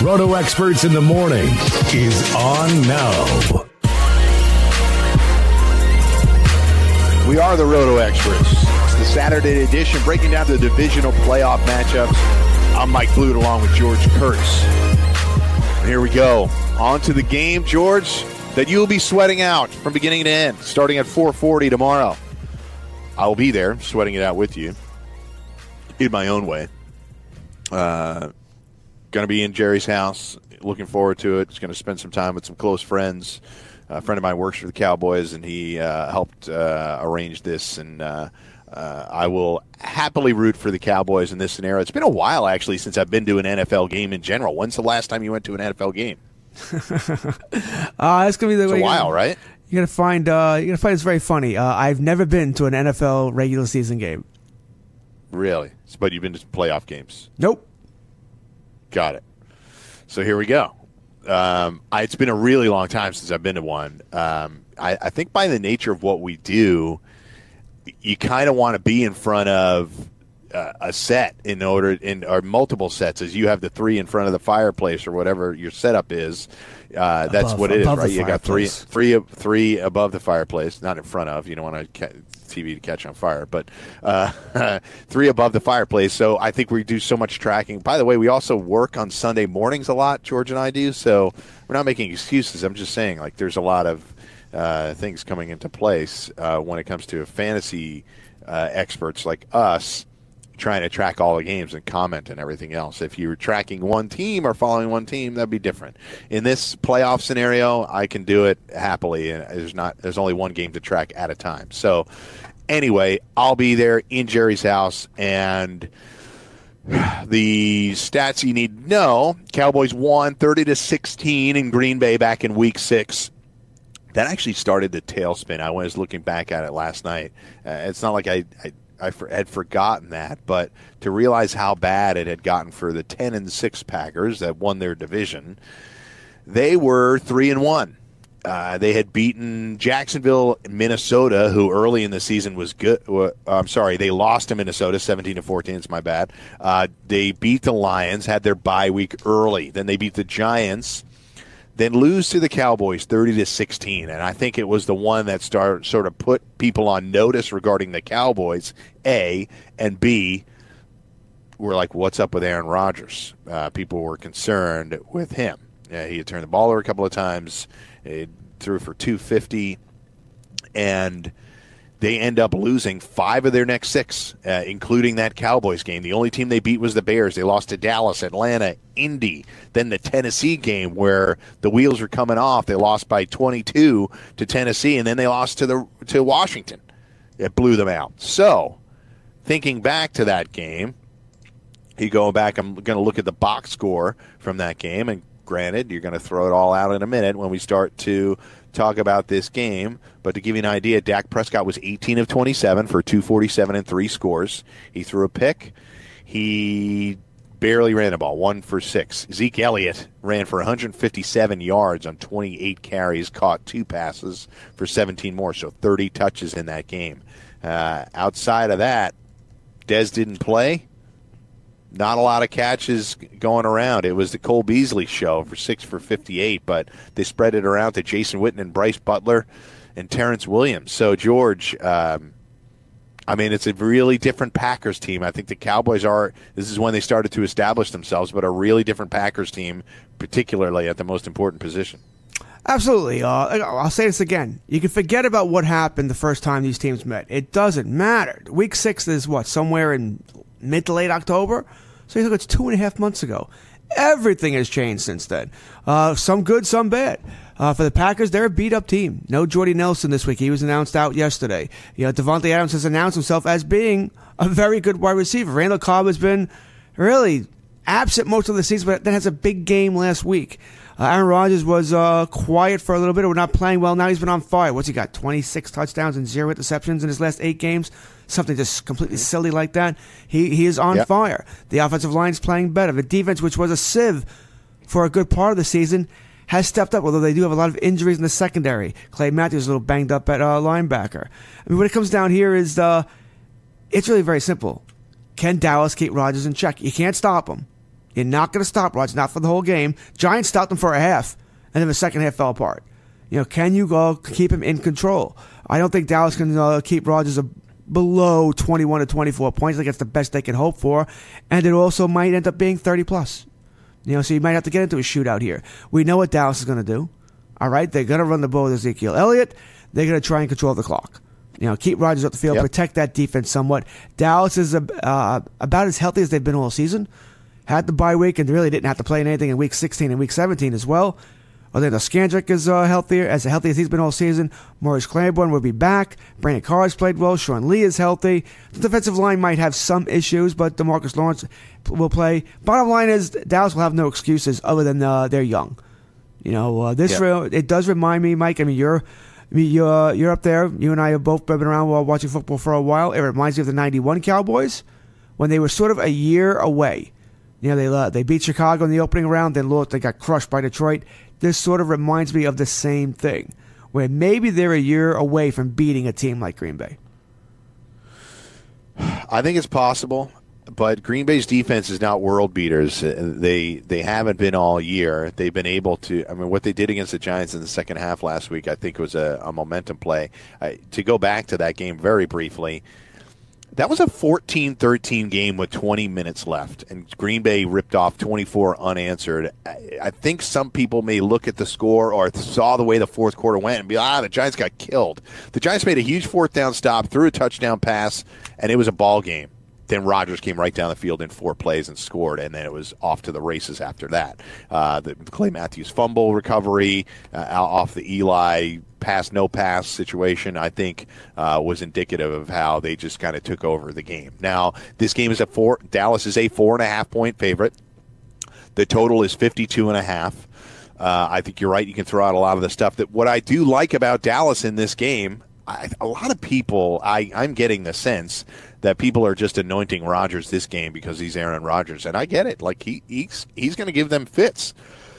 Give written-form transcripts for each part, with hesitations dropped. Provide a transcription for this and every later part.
Roto Experts in the Morning is on now. We are the Roto Experts. It's the Saturday edition, breaking down the divisional playoff matchups. I'm Mike Blute along with George Kurtz. And here we go. On to the game, George, that you'll be sweating out from beginning to end, starting at 4:40 tomorrow. I will be there, sweating it out with you, in my own way. Going to be in Jerry's house. Looking forward to it. Just going to spend some time with some close friends. A friend of mine works for the Cowboys, and he helped arrange this. And I will happily root for the Cowboys in this scenario. It's been a while, actually, since I've been to an NFL game in general. When's the last time you went to an NFL game? That's gonna be the way. It's a while, right? You're gonna find. It's very funny. I've never been to an NFL regular season game. Really? But you've been to playoff games? Nope. Got it. So here we go. It's been a really long time since I've been to one. I think by the nature of what we do, you kind of want to be in front of a set or multiple sets, as you have the three in front of the fireplace or whatever your setup is. That's what it is, right? You got three above the fireplace, not in front of. You don't want TV to catch on fire, but three above the fireplace. So I think we do so much tracking. By the way, we also work on Sunday mornings a lot, George and I do. So we're not making excuses. I'm just saying, like, there's a lot of things coming into place when it comes to fantasy experts like us trying to track all the games and comment and everything else. If you're tracking one team or following one team, that'd be different. In this playoff scenario, I can do it happily, and there's only one game to track at a time. So anyway, I'll be there in Jerry's house, and the stats you need to know: Cowboys won 30-16 in Green Bay back in Week 6. That actually started the tailspin. I was looking back at it last night. It's not like I had forgotten that, but to realize how bad it had gotten for the 10-6 Packers that won their division, they were 3-1. They had beaten Jacksonville, Minnesota, who early in the season was good. They lost to Minnesota 17-14. It's my bad. They beat the Lions, had their bye week early. Then they beat the Giants. Then lose to the Cowboys 30-16, and I think it was the one that sort of put people on notice regarding the Cowboys. A and B were like, "What's up with Aaron Rodgers?" People were concerned with him. He had turned the ball over a couple of times, he threw for 250, and they end up losing 5 of their next 6, including that Cowboys game. The only team they beat was the Bears. They lost to Dallas, Atlanta, Indy. Then the Tennessee game where the wheels were coming off. They lost by 22 to Tennessee, and then they lost to Washington. It blew them out. So, thinking back to that game, I'm going to look at the box score from that game, and granted, you're going to throw it all out in a minute when we start to talk about this game. But to give you an idea, Dak Prescott was 18 of 27 for 247 and 3 scores. He threw a pick. He barely ran the ball, 1 for 6. Zeke Elliott ran for 157 yards on 28 carries, caught 2 passes for 17 more, so 30 touches in that game. Outside of that, Dez didn't play. Not a lot of catches going around. It was the Cole Beasley show for 6 for 58, but they spread it around to Jason Witten and Bryce Butler and Terrence Williams. So, George, it's a really different Packers team. I think the Cowboys this is when they started to establish themselves, but a really different Packers team, particularly at the most important position. Absolutely. I'll say this again. You can forget about what happened the first time these teams met. It doesn't matter. Week 6 is somewhere in mid to late October? So you look, it's 2.5 months ago. Everything has changed since then. Some good, some bad. For the Packers, they're a beat-up team. No Jordy Nelson this week. He was announced out yesterday. Devontae Adams has announced himself as being a very good wide receiver. Randall Cobb has been really absent most of the season, but then has a big game last week. Aaron Rodgers was quiet for a little bit. We're not playing well. Now he's been on fire. What's he got? 26 touchdowns and 0 interceptions in his last 8 games? Something just completely silly like that. He is on fire. The offensive line is playing better. The defense, which was a sieve for a good part of the season, has stepped up, although they do have a lot of injuries in the secondary. Clay Matthews is a little banged up at linebacker. I mean, what it comes down here is it's really very simple. Can Dallas keep Rodgers in check? You can't stop him. You're not going to stop Rodgers, not for the whole game. Giants stopped him for a half, and then the second half fell apart. Can you go keep him in control? I don't think Dallas can keep Rodgers below 21 to 24 points. I think that's the best they can hope for, and it also might end up being 30+. So you might have to get into a shootout here. We know what Dallas is going to do. All right, they're going to run the ball with Ezekiel Elliott. They're going to try and control the clock. Keep Rodgers up the field, protect that defense somewhat. Dallas is about as healthy as they've been all season. Had the bye week and really didn't have to play in anything in Week 16 and Week 17 as well. Orlando Skandrick is healthy as he's been all season. Maurice Claiborne will be back. Brandon Carr has played well. Sean Lee is healthy. The defensive line might have some issues, but DeMarcus Lawrence will play. Bottom line is Dallas will have no excuses other than they're young. It does remind me, Mike. I mean, you're up there. You and I have both been around while watching football for a while. It reminds me of the '91 Cowboys when they were sort of a year away. They beat Chicago in the opening round, then they got crushed by Detroit. This sort of reminds me of the same thing, where maybe they're a year away from beating a team like Green Bay. I think it's possible, but Green Bay's defense is not world beaters. They haven't been all year. They've been able to. I mean, what they did against the Giants in the second half last week, I think, was a momentum play. To go back to that game very briefly, that was a 14-13 game with 20 minutes left, and Green Bay ripped off 24 unanswered. I think some people may look at the score or saw the way the fourth quarter went and be, the Giants got killed. The Giants made a huge fourth down stop, threw a touchdown pass, and it was a ball game. Then Rodgers came right down the field in 4 plays and scored, and then it was off to the races after that. The Clay Matthews fumble recovery off the Eli no-pass situation, I think, was indicative of how they just kind of took over the game. Now, this game is Dallas is a 4.5-point favorite. The total is 52.5. I think you're right. You can throw out a lot of the stuff. What I do like about Dallas in this game, a lot of people, I'm getting the sense that people are just anointing Rodgers this game because he's Aaron Rodgers, and I get it. Like he's going to give them fits,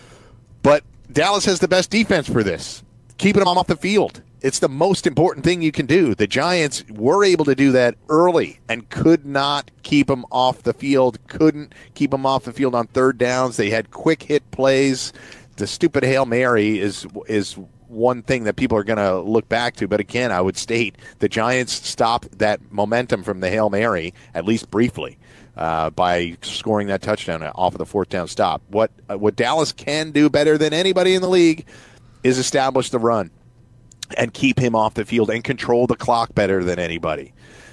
but Dallas has the best defense for this, keeping them off the field. It's the most important thing you can do. The Giants were able to do that early and could not keep them off the field. Couldn't keep them off the field on third downs. They had quick hit plays. The stupid Hail Mary is one thing that people are going to look back to. But again, I would state the Giants stopped that momentum from the Hail Mary, at least briefly, by scoring that touchdown off of the fourth down stop. What Dallas can do better than anybody in the league is establish the run and keep him off the field and control the clock better than anybody.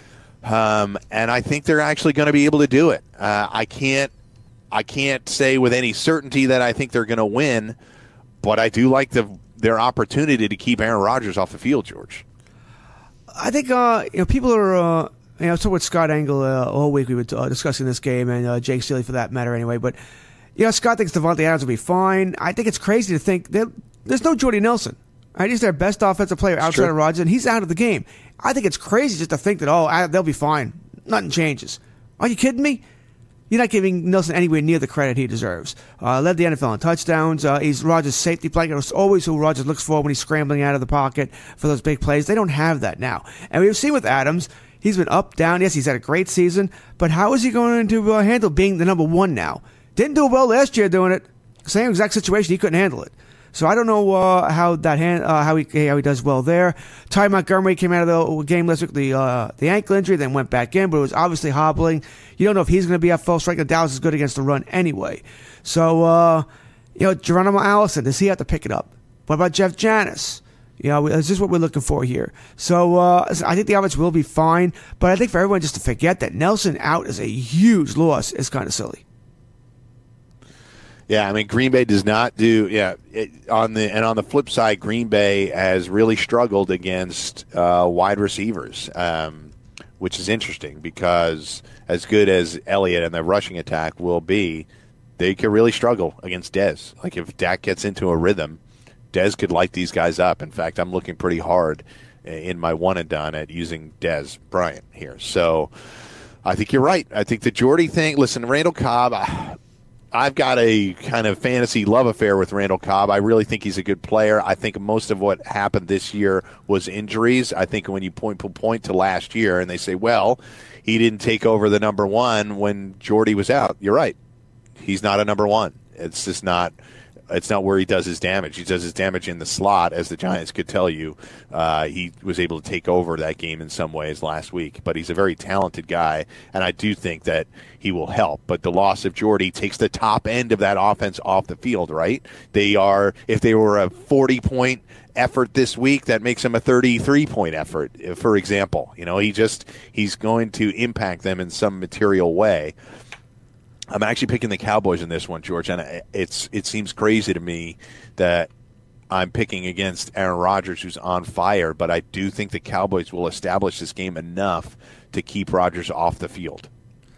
And I think they're actually going to be able to do it. I can't say with any certainty that I think they're going to win, but I do like their opportunity to keep Aaron Rodgers off the field, George. I think people are so with Scott Engel all week we were discussing this game, and Jake Seeley for that matter anyway. But Scott thinks Devontae Adams will be fine. I think it's crazy to think there's no Jordy Nelson. Right? He's their best offensive player outside of Rodgers, and he's out of the game. I think it's crazy just to think that they'll be fine. Nothing changes. Are you kidding me? You're not giving Nelson anywhere near the credit he deserves. Led the NFL in touchdowns. He's Rodgers' safety blanket. It's always who Rodgers looks for when he's scrambling out of the pocket for those big plays. They don't have that now. And we've seen with Adams, he's been up, down. Yes, he's had a great season. But how is he going to handle being the number one now? Didn't do well last year doing it. Same exact situation. He couldn't handle it. So I don't know how he does well there. Ty Montgomery came out of the game last week with the ankle injury, then went back in, but it was obviously hobbling. You don't know if he's going to be at full strength. Dallas is good against the run anyway. So Geronimo Allison, does he have to pick it up? What about Jeff Janis? This is what we're looking for here. So I think the offense will be fine, but I think for everyone just to forget that Nelson out is a huge loss is kind of silly. Yeah, I mean, Green Bay does not do. On the flip side, Green Bay has really struggled against wide receivers, which is interesting because as good as Elliott and the rushing attack will be, they could really struggle against Dez. Like if Dak gets into a rhythm, Dez could light these guys up. In fact, I'm looking pretty hard in my one and done at using Dez Bryant here. So I think you're right. I think the Jordy thing. Listen, Randall Cobb. I've got a kind of fantasy love affair with Randall Cobb. I really think he's a good player. I think most of what happened this year was injuries. I think when you point to last year and they say, well, he didn't take over the number one when Jordy was out. You're right. He's not a number one. It's just not. It's not where he does his damage. He does his damage in the slot, as the Giants could tell you. He was able to take over that game in some ways last week. But he's a very talented guy, and I do think that he will help. But the loss of Jordy takes the top end of that offense off the field, right? If they were a 40-point effort this week, that makes him a 33-point effort, for example. He's going to impact them in some material way. I'm actually picking the Cowboys in this one, George, and it seems crazy to me that I'm picking against Aaron Rodgers, who's on fire, but I do think the Cowboys will establish this game enough to keep Rodgers off the field.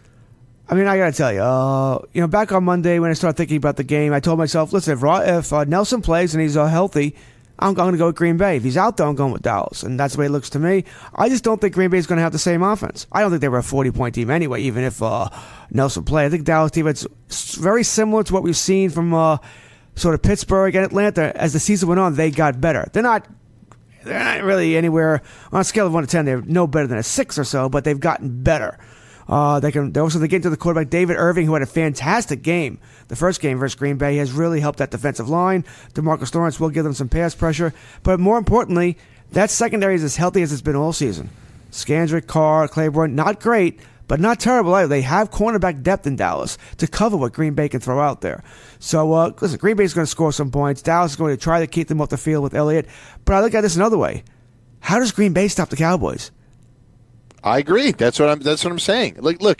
I mean, I got to tell you, back on Monday when I started thinking about the game, I told myself, listen, if Nelson plays and he's healthy, I'm going to go with Green Bay. If he's out there, I'm going with Dallas. And that's the way it looks to me. I just don't think Green Bay is going to have the same offense. I don't think they were a 40-point team anyway, even if Nelson played. I think Dallas team is very similar to what we've seen from sort of Pittsburgh and Atlanta. As the season went on, they got better. They're not really anywhere on a scale of 1 to 10. They're no better than a 6 or so, but they've gotten better. They get into the quarterback, David Irving, who had a fantastic game. The first game versus Green Bay has really helped that defensive line. DeMarcus Lawrence will give them some pass pressure. But more importantly, that secondary is as healthy as it's been all season. Scandrick, Carr, Claiborne, not great, but not terrible either. They have cornerback depth in Dallas to cover what Green Bay can throw out there. So, listen, Green Bay is going to score some points. Dallas is going to try to keep them off the field with Elliott. But I look at this another way. How does Green Bay stop the Cowboys? I agree. That's what I'm saying. Look,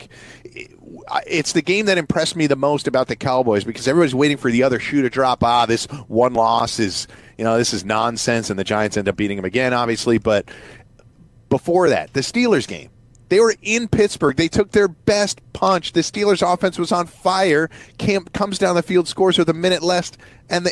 it's the game that impressed me the most about the Cowboys because everybody's waiting for the other shoe to drop. This one loss is, this is nonsense, and the Giants end up beating them again, obviously. But before that, the Steelers game, they were in Pittsburgh. They took their best punch. The Steelers' offense was on fire. Comes down the field, scores with a minute left, and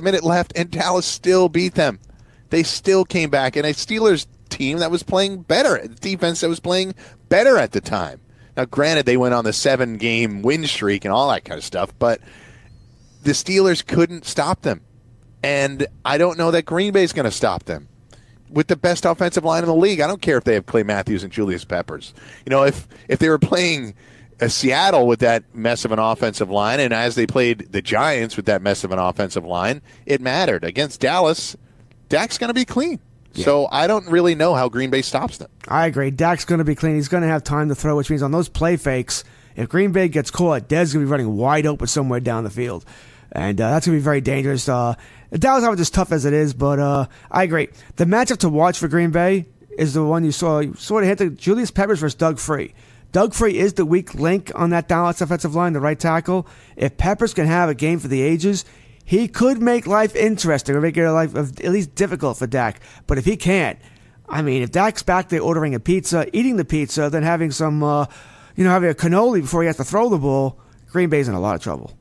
Dallas still beat them. They still came back, and a Steelers team that was playing better, a defense that was playing better at the time. Now, granted, they went on the 7-game win streak and all that kind of stuff, but the Steelers couldn't stop them. And I don't know that Green Bay's going to stop them. With the best offensive line in the league, I don't care if they have Clay Matthews and Julius Peppers. If they were playing Seattle with that mess of an offensive line, and as they played the Giants with that mess of an offensive line, it mattered. Against Dallas, Dak's going to be clean. Yeah. So I don't really know how Green Bay stops them. I agree. Dak's going to be clean. He's going to have time to throw, which means on those play fakes, if Green Bay gets caught, Dez going to be running wide open somewhere down the field. And that's going to be very dangerous. Dallas is as tough as it is, but I agree. The matchup to watch for Green Bay is the one you saw. You sort of hit the Julius Peppers versus Doug Free. Doug Free is the weak link on that Dallas offensive line, the right tackle. If Peppers can have a game for the ages, he could make life interesting or make it life at least difficult for Dak. But if he can't, if Dak's back there ordering a pizza, eating the pizza, then having some, having a cannoli before he has to throw the ball, Green Bay's in a lot of trouble.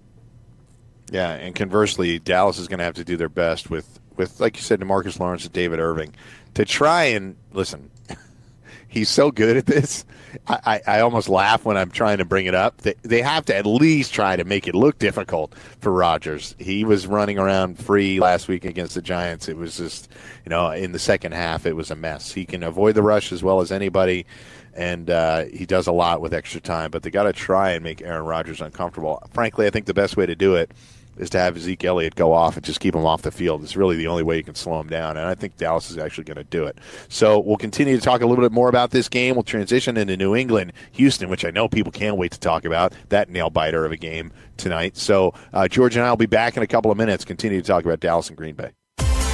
Yeah, and conversely, Dallas is going to have to do their best with like you said, DeMarcus Lawrence and David Irving to try and listen. He's so good at this. I almost laugh when I'm trying to bring it up. They have to at least try to make it look difficult for Rodgers. He was running around free last week against the Giants. It was just, in the second half, it was a mess. He can avoid the rush as well as anybody, and he does a lot with extra time. But they got to try and make Aaron Rodgers uncomfortable. Frankly, I think the best way to do it is to have Zeke Elliott go off and just keep him off the field. It's really the only way you can slow him down, and I think Dallas is actually going to do it. So we'll continue to talk a little bit more about this game. We'll transition into New England, Houston, which I know people can't wait to talk about, that nail-biter of a game tonight. So George and I will be back in a couple of minutes, continue to talk about Dallas and Green Bay.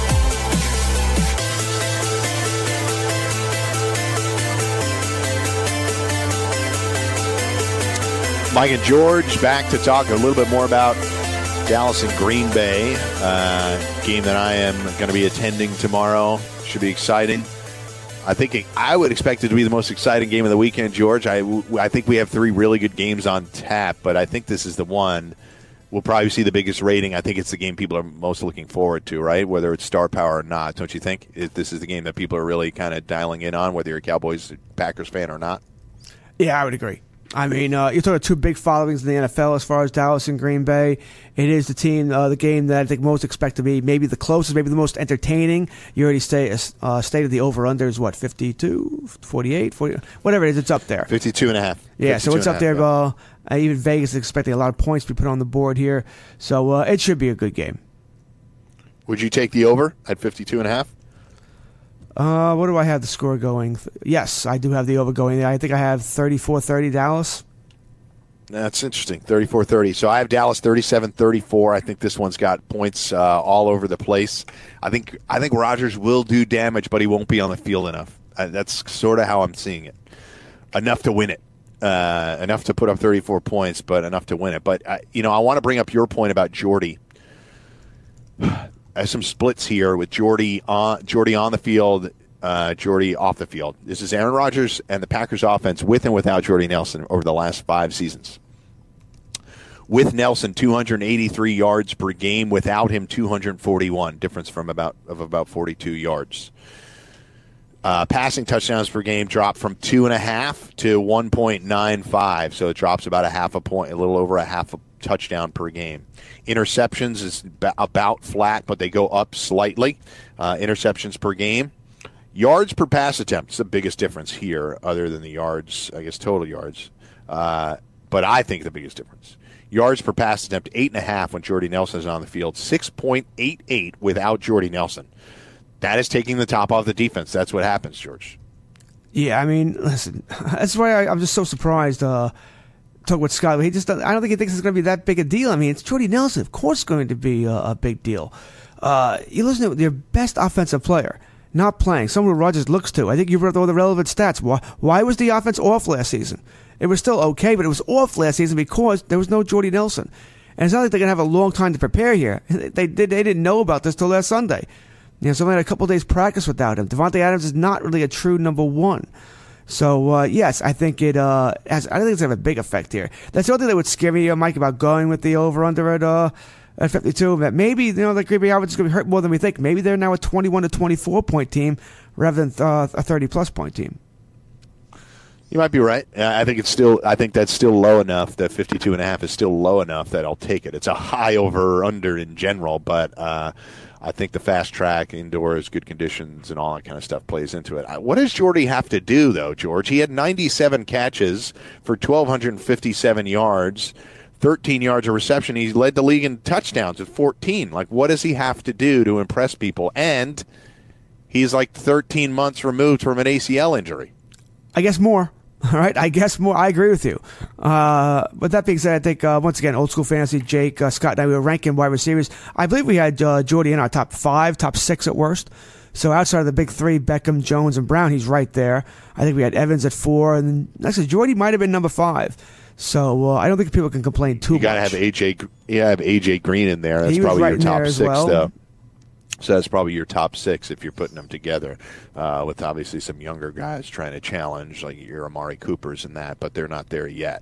Mike and George back to talk a little bit more about Dallas and Green Bay, game that I am going to be attending tomorrow. Should be exciting. I would expect it to be the most exciting game of the weekend, George. I think we have 3 really good games on tap, but I think this is the one we'll probably see the biggest rating. I think it's the game people are most looking forward to, right? Whether it's star power or not, don't you think? This is the game that people are really kind of dialing in on, whether you're a Cowboys Packers fan or not. Yeah, I would agree. I mean, you're talking about two big followings in the NFL as far as Dallas and Green Bay. It is the team, the game that I think most expect to be maybe the closest, maybe the most entertaining. You already stated the over-under is what, 52, 48, 40, whatever it is, it's up there. 52.5. Yeah, so it's up there. Yeah. Even Vegas is expecting a lot of points to be put on the board here. So it should be a good game. Would you take the over at 52.5? What do I have the score going? Yes, I do have the over going there. I think I have 34-30 Dallas. That's interesting, 34-30. So I have Dallas 37-34. I think this one's got points all over the place. I think Rodgers will do damage, but he won't be on the field enough. That's sort of how I'm seeing it. Enough to win it. Enough to put up 34 points, but enough to win it. But, I want to bring up your point about Jordy. I have some splits here with Jordy on the field, Jordy off the field. This is Aaron Rodgers and the Packers offense with and without Jordy Nelson over the last 5 seasons. With Nelson, 283 yards per game. Without him, 241. Difference from about 42 yards. Passing touchdowns per game dropped from 2.5 to 1.95. So it drops about a half a point, a little over a half a touchdown per game. Interceptions is about flat, but they go up slightly. Interceptions per game. Yards per pass attempt is the biggest difference here, other than the yards, I guess total yards. But I think the biggest difference. Yards per pass attempt, 8.5 when Jordy Nelson is on the field, 6.88 without Jordy Nelson. That is taking the top off the defense. That's what happens, George. Yeah, I mean, listen, that's why I'm just so surprised. Talk with Scott. I don't think he thinks it's going to be that big a deal. I mean, it's Jordy Nelson. Of course, it's going to be a big deal. You listen to your best offensive player not playing, someone who Rodgers looks to. I think you brought all the relevant stats. Why was the offense off last season? It was still okay, but it was off last season because there was no Jordy Nelson. And it's not like they're going to have a long time to prepare here. They didn't know about this till last Sunday. So they had a couple of days practice without him. Devontae Adams is not really a true number one. So, yes, I think I think it's going to have a big effect here. That's the only thing that would scare me, Mike, about going with the over-under at 52. That maybe, the Green Bay offense is going to be hurt more than we think. Maybe they're now a 21 to 24 point team rather than a 30-plus point team. You might be right. I think that's still low enough. That 52.5 is still low enough that I'll take it. It's a high over/under in general, but I think the fast track, indoors, good conditions, and all that kind of stuff plays into it. What does Jordy have to do, though, George? He had 97 catches for 1,257 yards, 13 yards of reception. He led the league in touchdowns at 14. What does he have to do to impress people? And he's 13 months removed from an ACL injury. I guess more. All right, I guess more. I agree with you. But that being said, I think, once again, Old School Fantasy, Jake, Scott, and I, we were ranking wide receivers. I believe we had Jordy in our top 5, top 6 at worst. So outside of the big 3, Beckham, Jones, and Brown, he's right there. I think we had Evans at 4. And then, actually, Jordy might have been number 5. So I don't think people can complain too much. You got to have AJ Green in there. That's probably your top 6, though. So that's probably your top 6 if you're putting them together, with obviously some younger guys trying to challenge, like your Amari Coopers and that, but they're not there yet.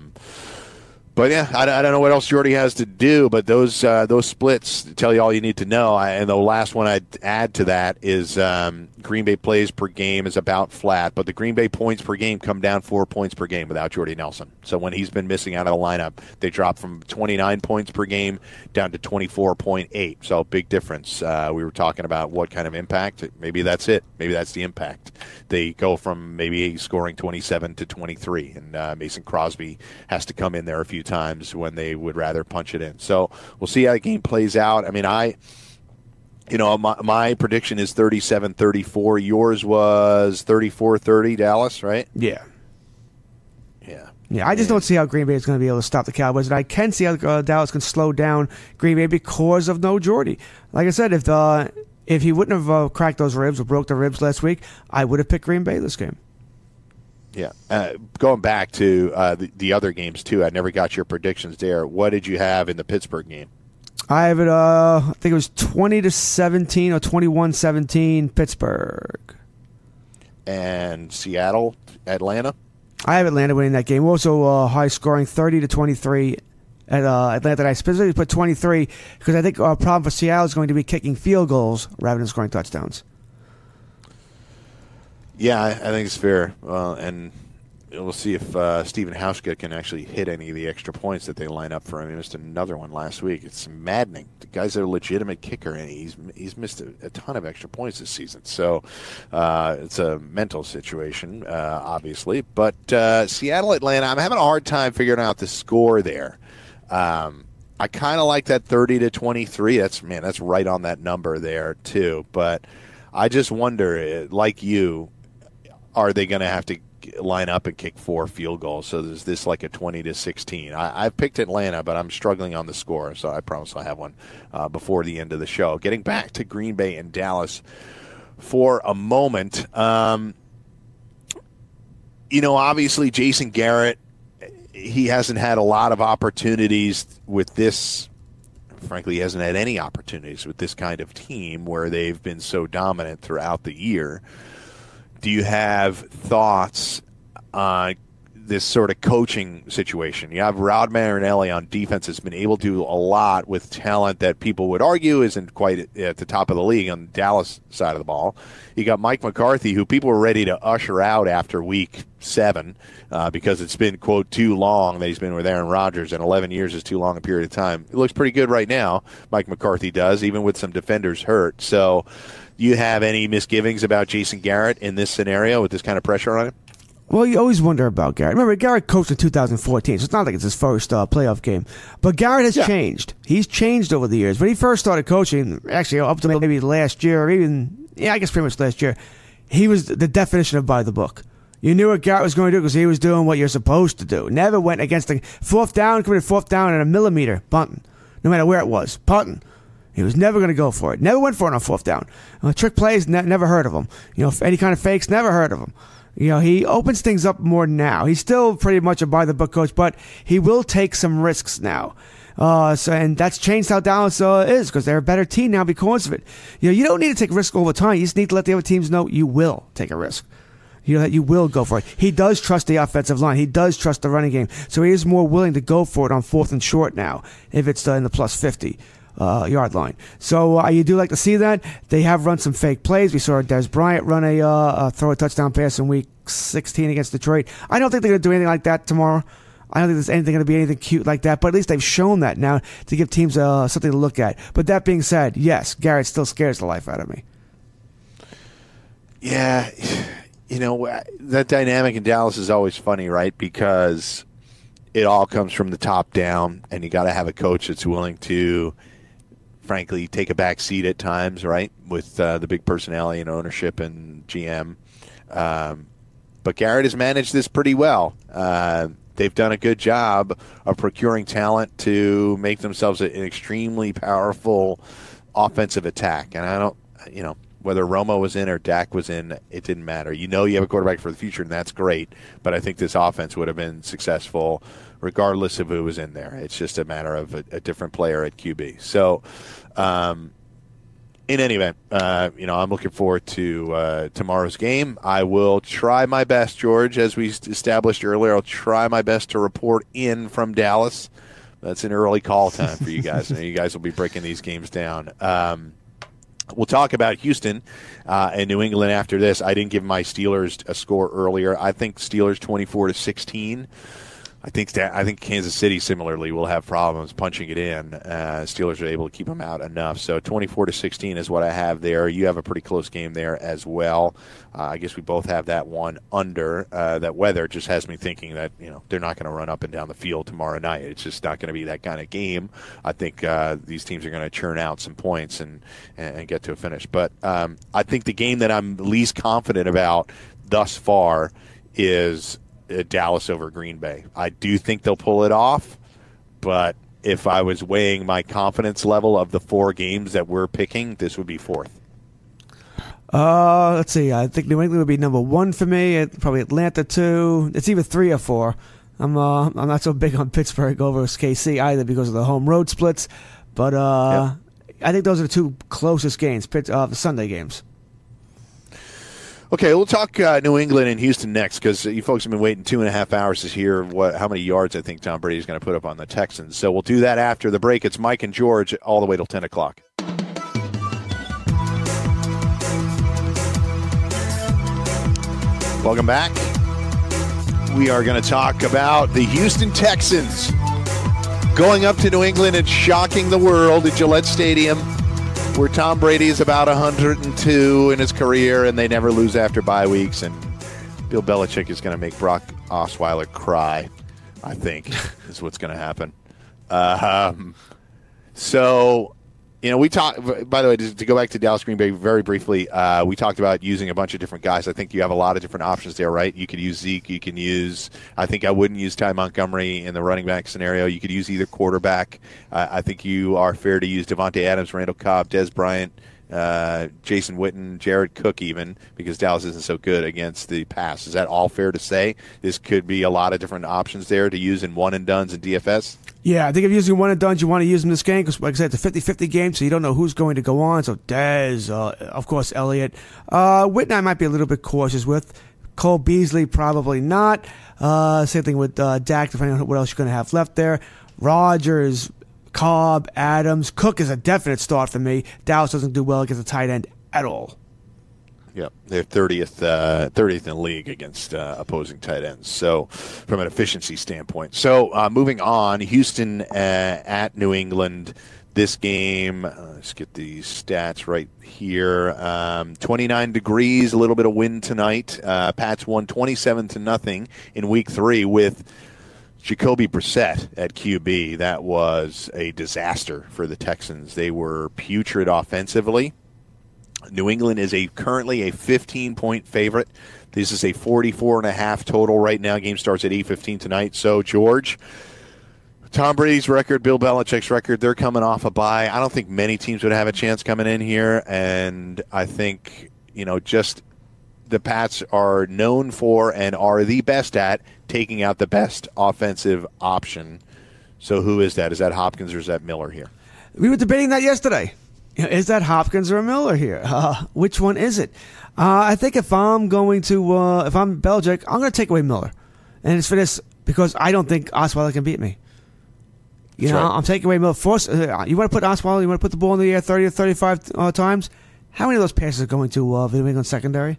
But yeah, I don't know what else Jordy has to do, but those splits tell you all you need to know. And the last one I'd add to that is Green Bay plays per game is about flat, but the Green Bay points per game come down 4 points per game without Jordy Nelson. So when he's been missing out of the lineup, they drop from 29 points per game down to 24.8. So big difference. We were talking about what kind of impact. Maybe that's it. Maybe that's the impact. They go from maybe scoring 27 to 23, and Mason Crosby has to come in there a few times when they would rather punch it in. So we'll see how the game plays out. I mean, my prediction is 37-34. Yours was 34-30, Dallas, right? Yeah. Yeah, I just don't see how Green Bay is going to be able to stop the Cowboys, and I can see how Dallas can slow down Green Bay because of no Jordy. Like I said, if he wouldn't have cracked those ribs or broke the ribs last week, I would have picked Green Bay this game. Yeah. Going back to the other games, too, I never got your predictions there. What did you have in the Pittsburgh game? I have it, I think it was 20-17 or 21-17 Pittsburgh. And Seattle, Atlanta? I have Atlanta winning that game. Also high scoring, 30-23 at Atlanta. I specifically put 23 because I think our problem for Seattle is going to be kicking field goals rather than scoring touchdowns. Yeah, I think it's fair. And we'll see if Stephen Hauschka can actually hit any of the extra points that they line up for him. He missed another one last week. It's maddening. The guy's a legitimate kicker, and he's missed a ton of extra points this season. So it's a mental situation, obviously. But Seattle, Atlanta, I'm having a hard time figuring out the score there. I kind of like that 30-23. That's right on that number there too. But I just wonder, like you, are they going to have to line up and kick 4 field goals? So is this like a 20-16? I've picked Atlanta, but I'm struggling on the score, so I promise I'll have one before the end of the show. Getting back to Green Bay and Dallas for a moment. Obviously Jason Garrett, he hasn't had a lot of opportunities with this. Frankly, he hasn't had any opportunities with this kind of team where they've been so dominant throughout the year. Do you have thoughts on this sort of coaching situation? You have Rod Marinelli on defense that's been able to do a lot with talent that people would argue isn't quite at the top of the league on the Dallas side of the ball. You got Mike McCarthy, who people were ready to usher out after week 7 because it's been, quote, too long that he's been with Aaron Rodgers, and 11 years is too long a period of time. It looks pretty good right now, Mike McCarthy does, even with some defenders hurt. So do you have any misgivings about Jason Garrett in this scenario with this kind of pressure on him? Well, you always wonder about Garrett. Remember, Garrett coached in 2014, so it's not like it's his first playoff game. But Garrett has changed. He's changed over the years. When he first started coaching, actually up to maybe last year, or even, I guess pretty much last year, he was the definition of by the book. You knew what Garrett was going to do because he was doing what you're supposed to do. Never went against the fourth down, committed fourth down and a millimeter, punting. No matter where it was, punting. He was never going to go for it. Never went for it on fourth down. Trick plays, never heard of him. Any kind of fakes, never heard of him. He opens things up more now. He's still pretty much a by-the-book coach, but he will take some risks now. And that's changed how Dallas is because they're a better team now because of it. You don't need to take risks all the time. You just need to let the other teams know you will take a risk. That you will go for it. He does trust the offensive line. He does trust the running game. So he is more willing to go for it on 4th and short now if it's in the plus 50. Yard line. So you do like to see that. They have run some fake plays. We saw Des Bryant run throw a touchdown pass in week 16 against Detroit. I don't think they're going to do anything like that tomorrow. I don't think there's anything going to be anything cute like that, but at least they've shown that now to give teams something to look at. But that being said, yes, Garrett still scares the life out of me. Yeah, that dynamic in Dallas is always funny, right? Because it all comes from the top down, and you got to have a coach that's willing to, frankly, take a back seat at times, right, with the big personality and ownership and GM. But Garrett has managed this pretty well. They've done a good job of procuring talent to make themselves an extremely powerful offensive attack. And I don't, whether Romo was in or Dak was in, it didn't matter. You have a quarterback for the future, and that's great. But I think this offense would have been successful regardless of who was in there. It's just a matter of a different player at QB. So, in any event, I'm looking forward to tomorrow's game. I will try my best, George, as we established earlier. I'll try my best to report in from Dallas. That's an early call time for you guys. You guys will be breaking these games down. We'll talk about Houston and New England after this. I didn't give my Steelers a score earlier. I think Steelers 24-16. I think Kansas City similarly will have problems punching it in. Steelers are able to keep them out enough. So 24-16 is what I have there. You have a pretty close game there as well. I guess we both have that one under. That weather just has me thinking that they're not going to run up and down the field tomorrow night. It's just not going to be that kind of game. I think these teams are going to churn out some points and get to a finish. But I think the game that I'm least confident about thus far is Dallas over Green Bay. I do think they'll pull it off, but if I was weighing my confidence level of the 4 games that we're picking, this would be 4th. Let's see. I think New England would be number 1 for me. Probably Atlanta 2. It's either 3 or 4. I'm not so big on Pittsburgh over KC either because of the home road splits, but I think those are the 2 closest games, the Sunday games. Okay, we'll talk New England and Houston next because you folks have been waiting 2.5 hours to hear how many yards I think Tom Brady is going to put up on the Texans. So we'll do that after the break. It's Mike and George all the way till 10 o'clock. Welcome back. we are going to talk about the Houston Texans going up to New England and shocking the world at Gillette Stadium, where Tom Brady is about 102 in his career, and they never lose after bye weeks. And Bill Belichick is going to make Brock Osweiler cry, I think, is what's going to happen. So, we talked, by the way, to go back to Dallas Green Bay very briefly, we talked about using a bunch of different guys. I think you have a lot of different options there, right? You could use Zeke. You can use, I think I wouldn't use Ty Montgomery in the running back scenario. You could use either quarterback. I think you are fair to use Devontae Adams, Randall Cobb, Dez Bryant, Jason Witten, Jared Cook even, because Dallas isn't so good against the pass. Is that all fair to say? This could be a lot of different options there to use in one-and-dones and DFS? Yeah, I think if you're using one-and-dones, you want to use them this game because, like I said, it's a 50-50 game, so you don't know who's going to go on. So Dez, of course, Elliott. Witten I might be a little bit cautious with. Cole Beasley, probably not. Same thing with Dak, depending on what else you're going to have left there. Rodgers, Cobb, Adams. Cook is a definite start for me. Dallas doesn't do well against a tight end at all. Yep, they're 30th in the league against opposing tight ends. So, from an efficiency standpoint. So, moving on, Houston at New England. This game, let's get the stats right here. 29 degrees, a little bit of wind tonight. Pats won 27-0 in Week 3 with Jacoby Brissett at QB. That was a disaster for the Texans. They were putrid offensively. New England is currently a 15-point favorite. This is a 44.5 total right now. Game starts at 8:15 tonight. So, George, Tom Brady's record, Bill Belichick's record, they're coming off a bye. I don't think many teams would have a chance coming in here. And I think, just the Pats are known for and are the best at taking out the best offensive option. So who is that? Is that Hopkins or is that Miller here? We were debating that yesterday. Is that Hopkins or Miller here? Which one is it? I think if I'm Belichick, I'm going to take away Miller. And it's for this because I don't think Osweiler can beat me. Right. I'm taking away Miller. You want to put Osweiler, you want to put the ball in the air 30 to 35 times? How many of those passes are going to the New England secondary?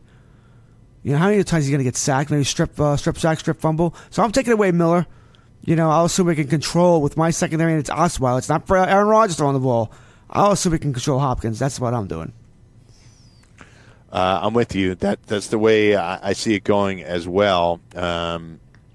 How many times is he going to get sacked? Maybe strip sack, strip fumble? So I'm taking away Miller. I'll assume we can control with my secondary, and it's Osweiler. It's not for Aaron Rodgers throwing the ball. I'll assume we can control Hopkins. That's what I'm doing. I'm with you. That's the way I see it going as well. Tom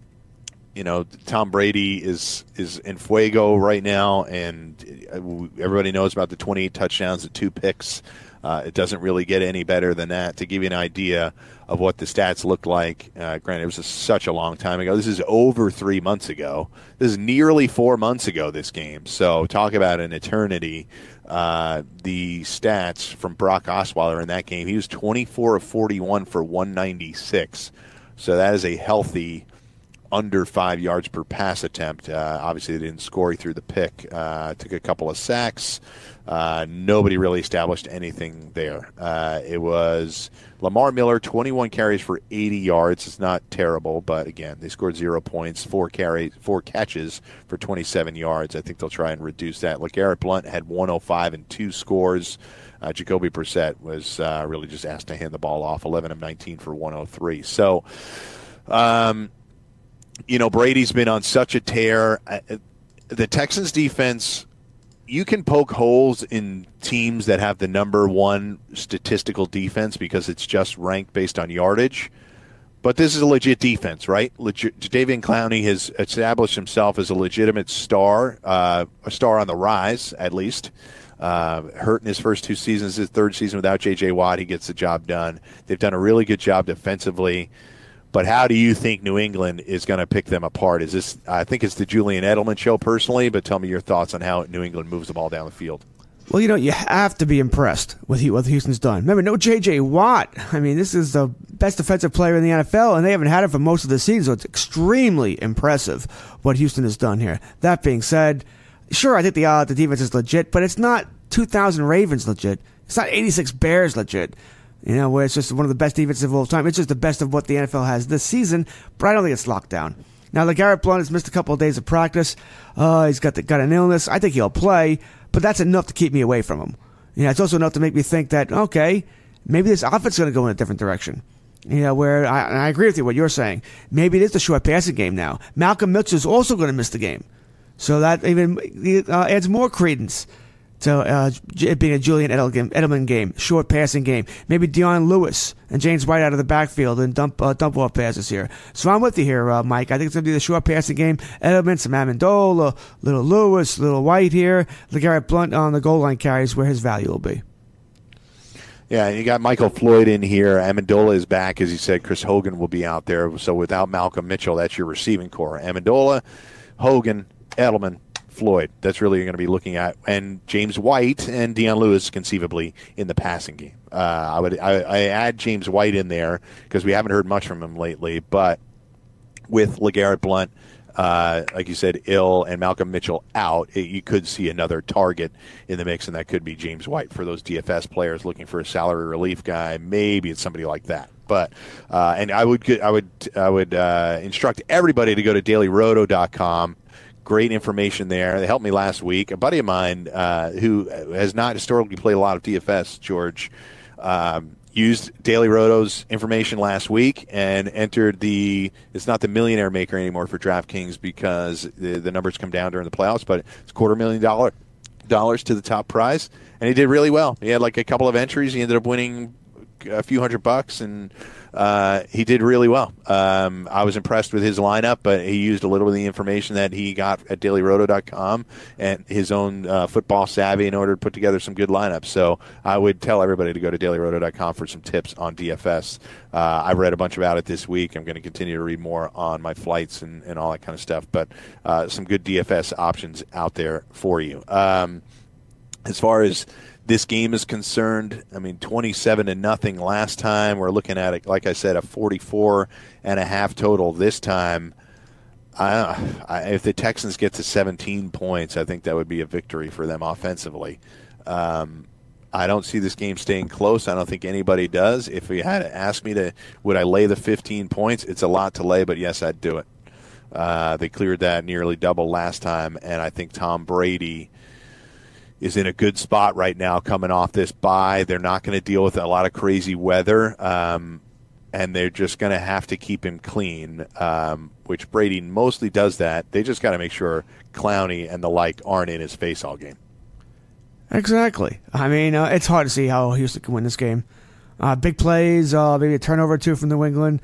Brady is in fuego right now, and everybody knows about the 28 touchdowns, the 2 picks. It doesn't really get any better than that. To give you an idea of what the stats look like, granted, it was such a long time ago. This is over 3 months ago. This is nearly 4 months ago, this game. So talk about an eternity. The stats from Brock Osweiler in that game, he was 24 of 41 for 196. So that is a healthy under 5 yards per pass attempt. Obviously, they didn't score. He threw the pick, took a couple of sacks. Nobody really established anything there. It was Lamar Miller, 21 carries for 80 yards. It's not terrible, but again, they scored 0 points, 4 catches for 27 yards. I think they'll try and reduce that. LeGarrette Blount had 105 and 2 scores. Jacoby Brissett was really just asked to hand the ball off, 11 of 19 for 103. So, Brady's been on such a tear. The Texans defense, you can poke holes in teams that have the number 1 statistical defense because it's just ranked based on yardage. But this is a legit defense, right? Jadeveon Clowney has established himself as a legitimate star, a star on the rise, at least. Hurt in his first 2 seasons, his 3rd season without J.J. Watt, he gets the job done. They've done a really good job defensively. But how do you think New England is going to pick them apart? Is this? I think it's the Julian Edelman show personally, but tell me your thoughts on how New England moves the ball down the field. Well, you have to be impressed with what Houston's done. Remember, no J.J. Watt. I mean, this is the best defensive player in the NFL, and they haven't had him for most of the season, so it's extremely impressive what Houston has done here. That being said, sure, I think the defense is legit, but it's not 2,000 Ravens legit. It's not 86 Bears legit. Where it's just one of the best defenses of all time. It's just the best of what the NFL has this season, but I don't think it's locked down. Now, LeGarrette Blount has missed a couple of days of practice. He's got an illness. I think he'll play, but that's enough to keep me away from him. It's also enough to make me think that, okay, maybe this offense is going to go in a different direction. You know, where I agree with you, what you're saying. Maybe it is the short passing game now. Malcolm Mitchell is also going to miss the game. So that even adds more credence to it being a Julian Edelman game, short passing game. Maybe Dion Lewis and James White out of the backfield and dump off passes here. So I'm with you here, Mike. I think it's going to be the short passing game. Edelman, some Amendola, little Lewis, little White here. LeGarrette Blount on the goal line carries where his value will be. Yeah, you got Michael Floyd in here. Amendola is back, as you said. Chris Hogan will be out there. So without Malcolm Mitchell, that's your receiving core. Amendola, Hogan, Edelman, Floyd. That's really going to be looking at. And James White and Dion Lewis conceivably in the passing game. I add James White in there because we haven't heard much from him lately. But with LeGarrette Blount, like you said, ill, and Malcolm Mitchell out, you could see another target in the mix, and that could be James White for those DFS players looking for a salary relief guy. Maybe it's somebody like that. But and I would instruct everybody to go to dailyroto.com. Great information there. They helped me last week. A buddy of mine who has not historically played a lot of DFS, George, used Daily Roto's information last week and entered it's not the millionaire maker anymore for DraftKings because the numbers come down during the playoffs, but it's $250,000 to the top prize. And he did really well. He had like a couple of entries. He ended up winning a few $100, and he did really well. I was impressed with his lineup, but he used a little of the information that he got at dailyroto.com and his own football savvy in order to put together some good lineups. So I would tell everybody to go to dailyroto.com for some tips on DFS. I read a bunch about it this week. I'm going to continue to read more on my flights and all that kind of stuff, but some good DFS options out there for you. As far as this game is concerned, I mean, 27-0 last time. We're looking at it, like I said, a 44.5 total this time. If the Texans get to 17 points, I think that would be a victory for them offensively. I don't see this game staying close. I don't think anybody does. If you had to ask me would I lay the 15 points, it's a lot to lay, but yes, I'd do it. They cleared that nearly double last time, and I think Tom Brady is in a good spot right now coming off this bye. They're not going to deal with a lot of crazy weather, and they're just going to have to keep him clean, which Brady mostly does that. They just got to make sure Clowney and the like aren't in his face all game. Exactly. I mean, it's hard to see how Houston can win this game. Big plays, maybe a turnover or two from New England.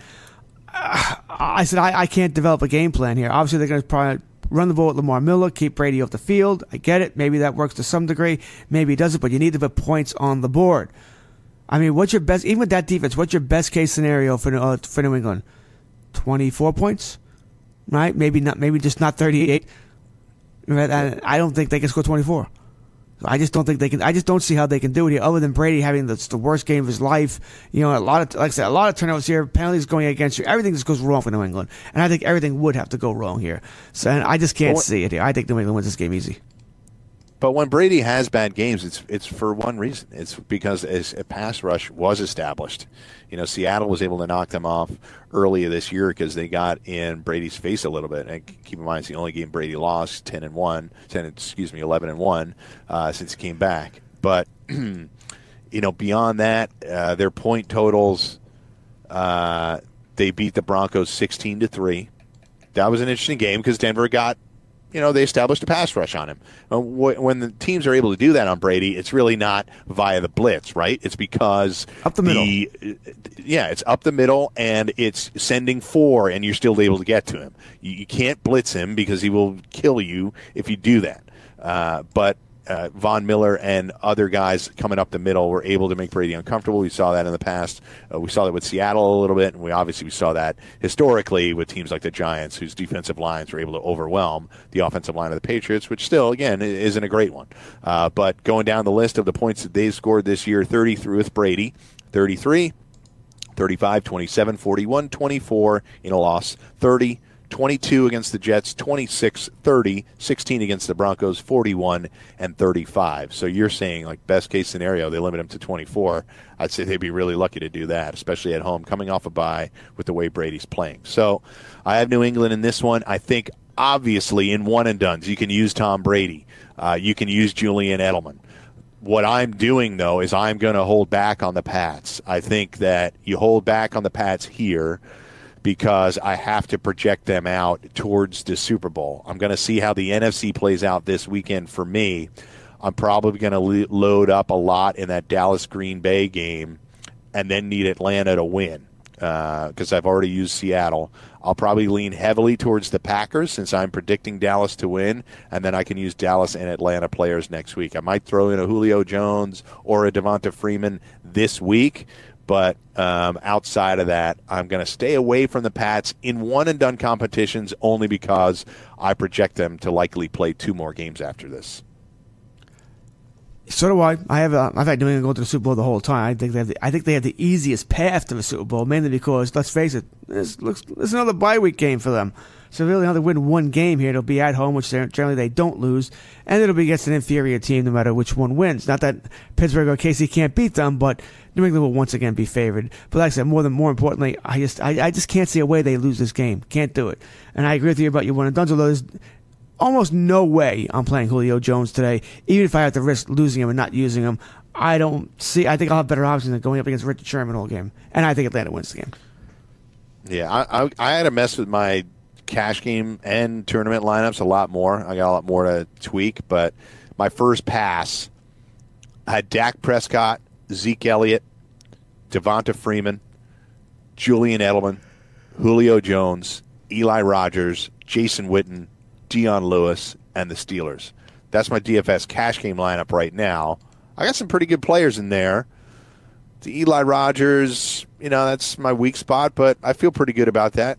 I said I can't develop a game plan here. Obviously, they're going to probably run the ball with Lamar Miller, keep Brady off the field. I get it. Maybe that works to some degree. Maybe it doesn't, but you need to put points on the board. I mean, what's your best, even with that defense, what's your best case scenario for New England? 24 points? Right? Maybe just not 38. Right? I don't think they can score 24. I just don't think they can. I just don't see how they can do it here, other than Brady having the worst game of his life. You know, like I said, a lot of turnovers here, penalties going against you. Everything just goes wrong for New England, and I think everything would have to go wrong here. So, and I just can't see it here. I think New England wins this game easy. But when Brady has bad games, it's for one reason. It's because a pass rush was established. You know, Seattle was able to knock them off earlier this year because they got in Brady's face a little bit. And keep in mind, it's the only game Brady lost, 11-1 since he came back. But you know, beyond that, their point totals, they beat the Broncos 16-3. That was an interesting game because Denver got. You know, they established a pass rush on him. When the teams are able to do that on Brady, it's really not via the blitz, right? It's because up the middle. It's up the middle, and it's sending four, and you're still able to get to him. You can't blitz him because he will kill you if you do that. But Von Miller and other guys coming up the middle were able to make Brady uncomfortable. We saw that in the past. We saw that with Seattle a little bit, and we saw that historically with teams like the Giants, whose defensive lines were able to overwhelm the offensive line of the Patriots, which still, again, isn't a great one. But going down the list of the points that they've scored this year, 33 with Brady, 33, 35, 27, 41, 24 in a loss, 30, 22 against the Jets, 26, 30, 16 against the Broncos, 41, and 35. So you're saying, like, best case scenario, they limit them to 24. I'd say they'd be really lucky to do that, especially at home, coming off a bye with the way Brady's playing. So I have New England in this one. I think, obviously, in one-and-dones, you can use Tom Brady. You can use Julian Edelman. What I'm doing, though, is I'm going to hold back on the Pats. I think that you hold back on the Pats here because I have to project them out towards the Super Bowl. I'm going to see how the NFC plays out this weekend for me. I'm probably going to load up a lot in that Dallas-Green Bay game and then need Atlanta to win because I've already used Seattle. I'll probably lean heavily towards the Packers since I'm predicting Dallas to win, and then I can use Dallas and Atlanta players next week. I might throw in a Julio Jones or a Devonta Freeman this week, but outside of that, I'm going to stay away from the Pats in one-and-done competitions only because I project them to likely play 2 more games after this. So do I. I've had New England go to the Super Bowl the whole time. I think they have the easiest path to the Super Bowl, mainly because, let's face it, this is another bye week game for them. So really, now they win one game here, it'll be at home, which generally they don't lose, and it'll be against an inferior team no matter which one wins. Not that Pittsburgh or KC can't beat them, but New England will once again be favored. But like I said, more importantly, I just can't see a way they lose this game. Can't do it. And I agree with you about your one and done. Although there's almost no way I'm playing Julio Jones today, even if I have to risk losing him and not using him. I think I'll have better options than going up against Richard Sherman all game. And I think Atlanta wins the game. Yeah, I had to mess with my cash game and tournament lineups a lot more. I got a lot more to tweak, but my first pass, I had Dak Prescott, Zeke Elliott, Devonta Freeman, Julian Edelman, Julio Jones, Eli Rogers, Jason Witten, Dion Lewis, and the Steelers. That's my DFS cash game lineup right now. I got some pretty good players in there. The Eli Rogers, that's my weak spot, but I feel pretty good about that.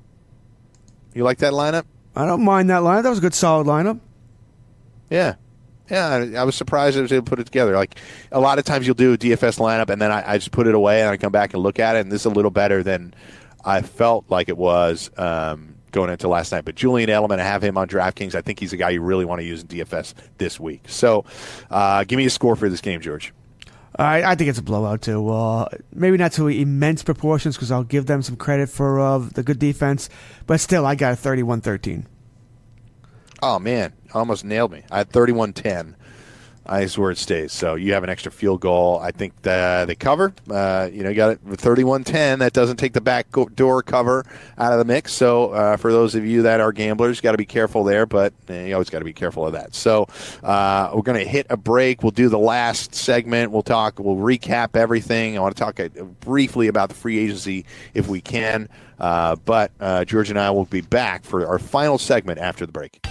You like that lineup? I don't mind that lineup. That was a good, solid lineup. Yeah. Yeah, I was surprised I was able to put it together. Like, a lot of times you'll do a DFS lineup, and then I just put it away, and I come back and look at it, and this is a little better than I felt like it was going into last night. But Julian Edelman, I have him on DraftKings. I think he's a guy you really want to use in DFS this week. So give me a score for this game, George. I think it's a blowout, too. Maybe not to immense proportions because I'll give them some credit for the good defense. But still, I got a 31-13. Oh, man. Almost nailed me. I had 31-10. Is where it stays. So you have an extra field goal. I think they cover. You got it with 31-10. That doesn't take the back door cover out of the mix. So for those of you that are gamblers, got to be careful there. But you always got to be careful of that. So we're going to hit a break. We'll do the last segment. We'll recap everything. I want to talk briefly about the free agency if we can. But George and I will be back for our final segment after the break.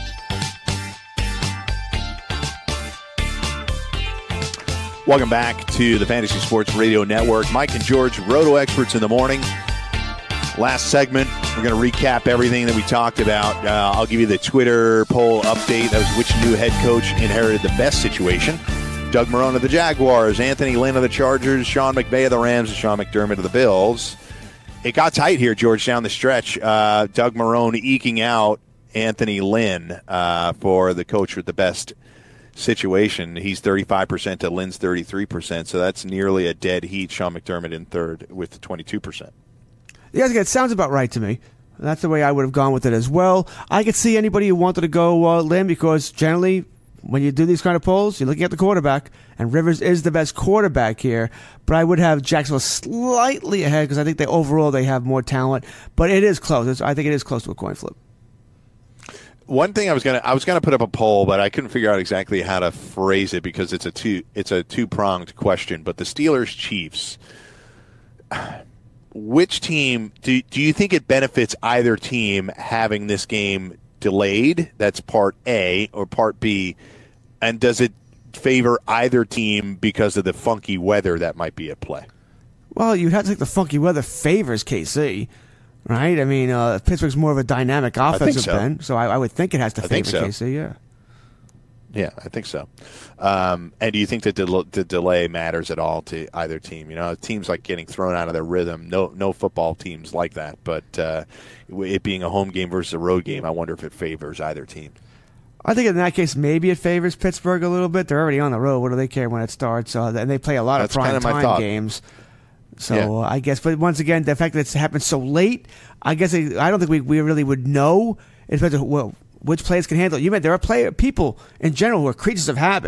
Welcome back to the Fantasy Sports Radio Network. Mike and George, Roto Experts in the morning. Last segment, we're going to recap everything that we talked about. I'll give you the Twitter poll update. That was which new head coach inherited the best situation. Doug Marrone of the Jaguars, Anthony Lynn of the Chargers, Sean McVay of the Rams, and Sean McDermott of the Bills. It got tight here, George, down the stretch. Doug Marrone eking out Anthony Lynn for the coach with the best situation. He's 35% to Lynn's 33%, so that's nearly a dead heat. Sean McDermott in third with 22%. Yeah, it sounds about right to me. That's the way I would have gone with it as well. I could see anybody who wanted to go Lynn because generally when you do these kind of polls, you're looking at the quarterback, and Rivers is the best quarterback here, but I would have Jacksonville slightly ahead because I think overall they have more talent, but it is close. I think it is close to a coin flip. One thing I was gonna put up a poll, but I couldn't figure out exactly how to phrase it because it's a two-pronged question. But the Steelers Chiefs, which team do you think it benefits either team having this game delayed? That's part A, or part B, and does it favor either team because of the funky weather that might be at play? Well, you'd have to think the funky weather favors KC. Right? I mean, Pittsburgh's more of a dynamic offensive bend, so I would think it has to favor KC, yeah. Yeah, I think so. And do you think that the delay matters at all to either team? Teams like getting thrown out of their rhythm. No football teams like that, but it being a home game versus a road game, I wonder if it favors either team. I think in that case, maybe it favors Pittsburgh a little bit. They're already on the road. What do they care when it starts? And they play a lot of prime time games. So yeah. I guess, but once again, the fact that it's happened so late, I guess I don't think we really would know. It depends on which players can handle it. You meant there are people in general who are creatures of habit,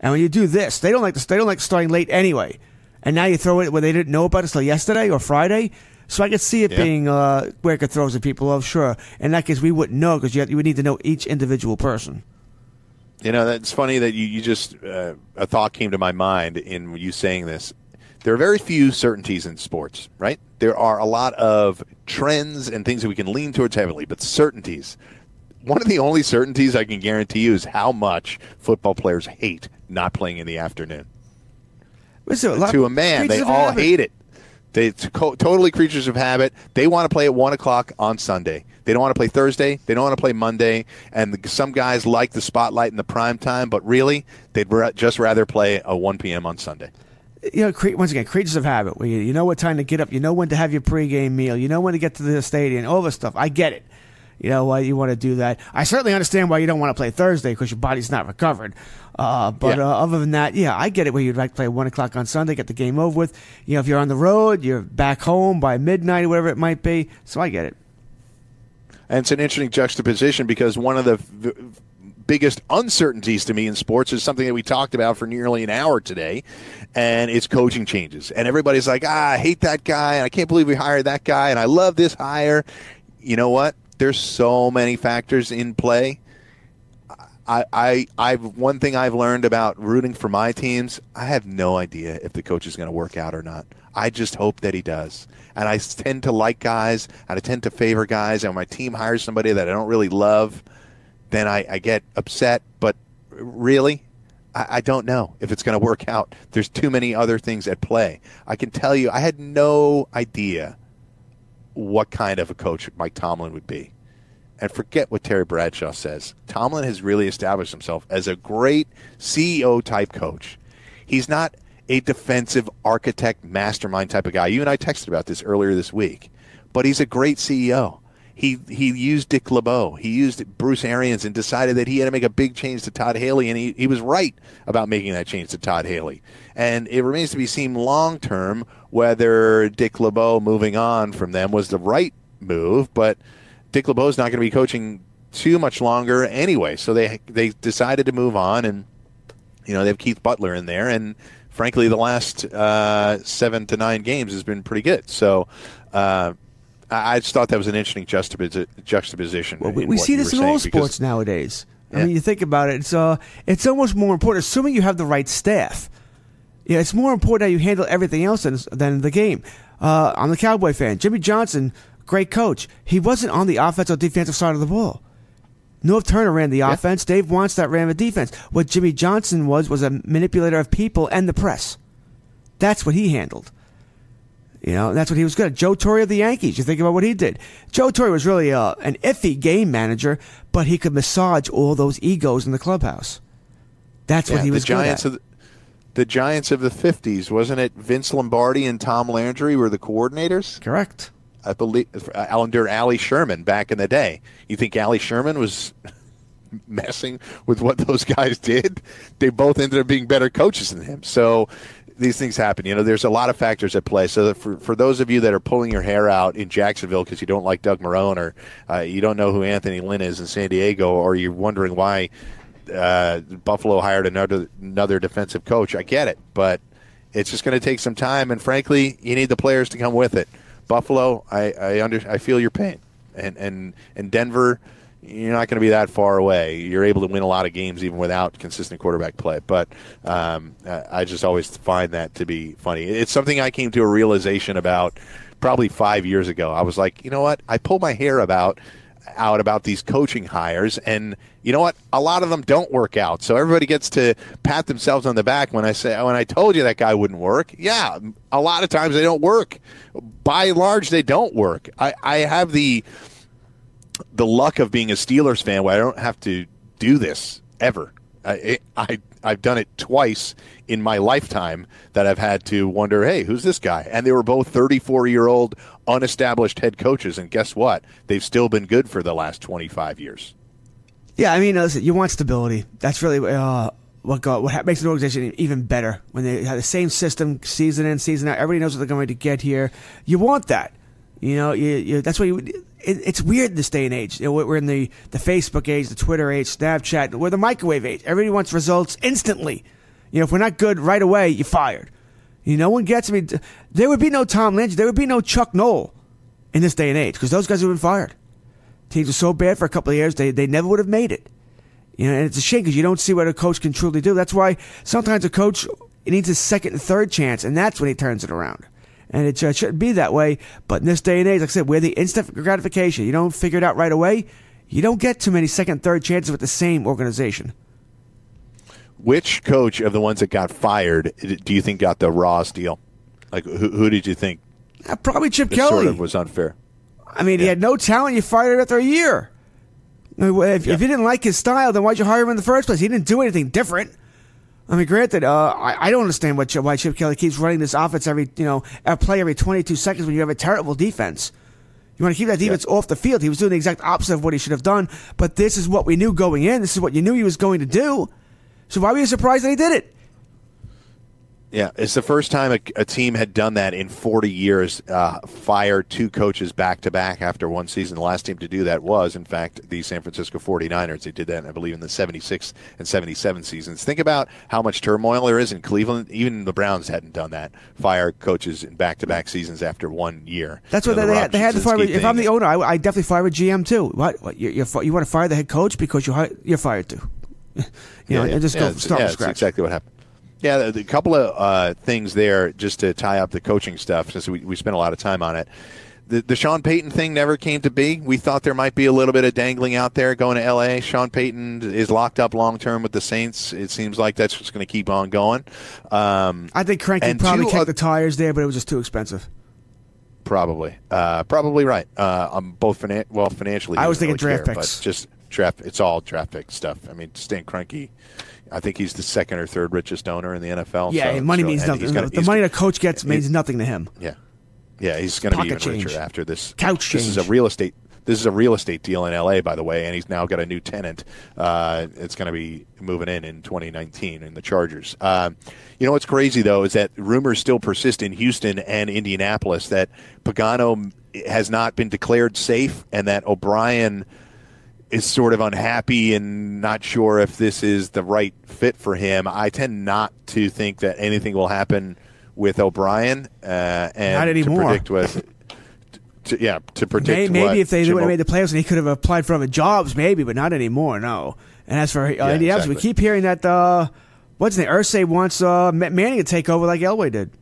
And when you do this, they don't like starting late anyway. And now you throw it where they didn't know about it until yesterday or Friday. So I could see it being where it could throw some people off, sure. In that case, we wouldn't know because you would need to know each individual person. You know, that's funny that you just a thought came to my mind in you saying this. There are very few certainties in sports, right? There are a lot of trends and things that we can lean towards heavily, but certainties. One of the only certainties I can guarantee you is how much football players hate not playing in the afternoon. To a man, they all hate it. It's totally creatures of habit. They want to play at 1 o'clock on Sunday. They don't want to play Thursday. They don't want to play Monday. And some guys like the spotlight and the prime time, but really, they'd just rather play at 1 p.m. on Sunday. You know, once again, creatures of habit. Where you know what time to get up. You know when to have your pregame meal. You know when to get to the stadium. All this stuff. I get it. You know why you want to do that. I certainly understand why you don't want to play Thursday because your body's not recovered. Other than that, yeah, I get it where you'd like to play 1 o'clock on Sunday, get the game over with. You know, if you're on the road, you're back home by midnight or whatever it might be. So I get it. And it's an interesting juxtaposition because one of the biggest uncertainties to me in sports is something that we talked about for nearly an hour today, and it's coaching changes. And everybody's like, I hate that guy, and I can't believe we hired that guy, and I love this hire. You know what? There's so many factors in play. One thing I've learned about rooting for my teams, I have no idea if the coach is going to work out or not. I just hope that he does. And I tend to like guys, and I tend to favor guys, and when my team hires somebody that I don't really love, then I get upset. But really, I don't know if it's going to work out. There's too many other things at play. I can tell you, I had no idea what kind of a coach Mike Tomlin would be. And forget what Terry Bradshaw says. Tomlin has really established himself as a great CEO-type coach. He's not a defensive architect, mastermind type of guy. You and I texted about this earlier this week. But he's a great CEO. He used Dick LeBeau. He used Bruce Arians and decided that he had to make a big change to Todd Haley, and he was right about making that change to Todd Haley. And it remains to be seen long-term whether Dick LeBeau moving on from them was the right move, but Dick LeBeau's not going to be coaching too much longer anyway, so they decided to move on, and you know they have Keith Butler in there, and frankly, the last 7 to 9 games has been pretty good. So I just thought that was an interesting juxtaposition. Well, we see this in all sports nowadays. I mean, you think about it; it's almost more important, assuming you have the right staff. Yeah, it's more important how you handle everything else than the game. I'm a Cowboy fan. Jimmy Johnson, great coach. He wasn't on the offensive or defensive side of the ball. Norv Turner ran the offense. Dave Wannstedt ran the defense. What Jimmy Johnson was a manipulator of people and the press. That's what he handled. You know, that's what he was good at. Joe Torre of the Yankees. You think about what he did. Joe Torre was really an iffy game manager, but he could massage all those egos in the clubhouse. That's what he was good at. The Giants of the 50s, wasn't it Vince Lombardi and Tom Landry were the coordinators? Correct. I believe under Allie Sherman back in the day. You think Allie Sherman was messing with what those guys did? They both ended up being better coaches than him. So these things happen. You know, there's a lot of factors at play. So for those of you that are pulling your hair out in Jacksonville because you don't like Doug Marrone or you don't know who Anthony Lynn is in San Diego, or you're wondering why Buffalo hired another defensive coach, I get it. But it's just going to take some time, and frankly, you need the players to come with it. Buffalo, I feel your pain, and Denver, you're not going to be that far away. You're able to win a lot of games even without consistent quarterback play. But I just always find that to be funny. It's something I came to a realization about probably 5 years ago. I was like, you know what? I pull my hair out about these coaching hires, and you know what? A lot of them don't work out. So everybody gets to pat themselves on the back when I told you that guy wouldn't work. Yeah, a lot of times they don't work. By and large, they don't work. I have the luck of being a Steelers fan where I don't have to do this ever. I've done it twice in my lifetime that I've had to wonder, hey, who's this guy? And they were both 34-year-old unestablished head coaches, and guess what? They've still been good for the last 25 years. Yeah, I mean, listen, you want stability. That's really what makes an organization even better. When they have the same system season in, season out, everybody knows what they're going to get here. You want that. You know, that's why it's weird in this day and age. You know, we're in the Facebook age, the Twitter age, Snapchat. We're the microwave age. Everybody wants results instantly. If we're not good right away, you're fired. No one gets me. There would be no Tom Lynch. There would be no Chuck Noll in this day and age because those guys have been fired. Teams are so bad for a couple of years, they never would have made it. And it's a shame because you don't see what a coach can truly do. That's why sometimes a coach needs a second and third chance, and that's when he turns it around. And it shouldn't be that way. But in this day and age, like I said, we're the instant gratification. You don't figure it out right away. You don't get too many second and third chances with the same organization. Which coach of the ones that got fired do you think got the Ross deal? Like, who did you think? Probably Chip Kelly. Sort of was unfair. I mean, he had no talent. You fired him after a year. If you didn't like his style, then why'd you hire him in the first place? He didn't do anything different. I mean, granted, I don't understand why Chip Kelly keeps running this offense play every 22 seconds when you have a terrible defense. You want to keep that defense off the field. He was doing the exact opposite of what he should have done. But this is what we knew going in. This is what you knew he was going to do. So why were you surprised that he did it? Yeah, it's the first time a team had done that in 40 years, fire two coaches back-to-back after one season. The last team to do that was, in fact, the San Francisco 49ers. They did that, I believe, in the 76 and 77 seasons. Think about how much turmoil there is in Cleveland. Even the Browns hadn't done that, fire coaches in back-to-back seasons after 1 year. That's what they had to fire. If I'm the owner, I definitely fire a GM, too. What you want to fire the head coach because you're fired, too. And just start from scratch. That's exactly what happened. Yeah, a couple of things there just to tie up the coaching stuff, since we spent a lot of time on it. The Sean Payton thing never came to be. We thought there might be a little bit of dangling out there going to L.A. Sean Payton is locked up long-term with the Saints. It seems like that's just going to keep on going. I think Cranky probably kicked the tires there, but it was just too expensive. Probably right. Both financially. I was thinking really draft picks. But just draft. It's all draft pick stuff. I mean, Stan Kroenke, I think he's the second or third richest owner in the NFL. Yeah, money means nothing. The money the coach gets means nothing to him. Yeah, he's going to be even richer after this. Couch change. This is a real estate deal in L.A., by the way, and he's now got a new tenant. It's going to be moving in 2019 in the Chargers. What's crazy, though, is that rumors still persist in Houston and Indianapolis that Pagano has not been declared safe and that O'Brien is sort of unhappy and not sure if this is the right fit for him. I tend not to think that anything will happen with O'Brien. And not anymore. To predict maybe if they would have made the playoffs and he could have applied for other jobs, maybe, but not anymore, no. And as for Indianapolis, exactly. We keep hearing that, what's his name, Irsay wants Manning to take over like Elway did.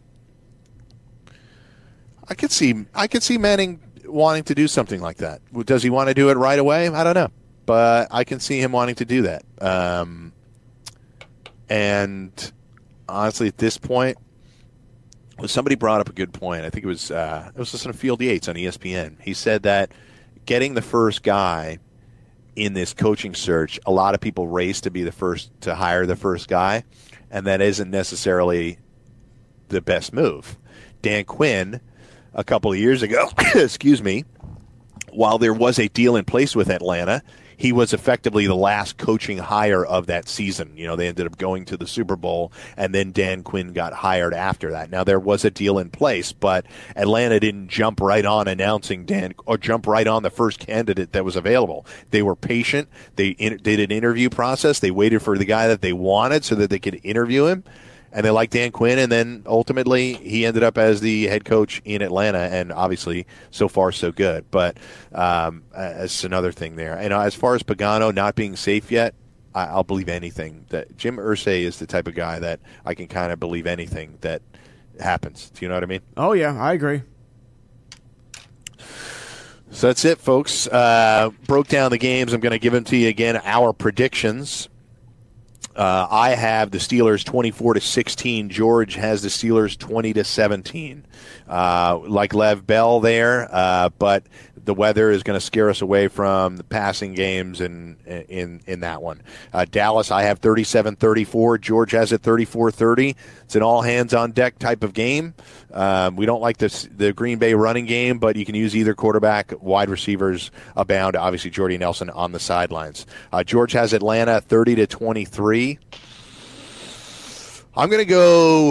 I could see Manning wanting to do something like that. Does he want to do it right away? I don't know, but I can see him wanting to do that. And honestly, at this point, somebody brought up a good point. I think it was listening to Field Yates on ESPN. He said that getting the first guy in this coaching search, a lot of people race to be the first to hire the first guy, and that isn't necessarily the best move. Dan Quinn, a couple of years ago, excuse me, while there was a deal in place with Atlanta, he was effectively the last coaching hire of that season. They ended up going to the Super Bowl, and then Dan Quinn got hired after that. Now, there was a deal in place, but Atlanta didn't jump right on announcing jump right on the first candidate that was available. They were patient. They did an interview process. They waited for the guy that they wanted so that they could interview him. And they liked Dan Quinn, and then ultimately he ended up as the head coach in Atlanta, and obviously so far so good. But that's another thing there. As far as Pagano not being safe yet, I'll believe anything. That Jim Irsay is the type of guy that I can kind of believe anything that happens. Do you know what I mean? Oh, yeah, I agree. So that's it, folks. Broke down the games. I'm going to give them to you again, our predictions. I have the Steelers 24-16. George has the Steelers 20-17. Like Lev Bell there, but the weather is going to scare us away from the passing games in that one. Dallas, I have 37-34. George has it 34-30. It's an all-hands-on-deck type of game. We don't like the Green Bay running game, but you can use either quarterback. Wide receivers abound. Obviously, Jordy Nelson on the sidelines. George has Atlanta 30-23. I'm going to go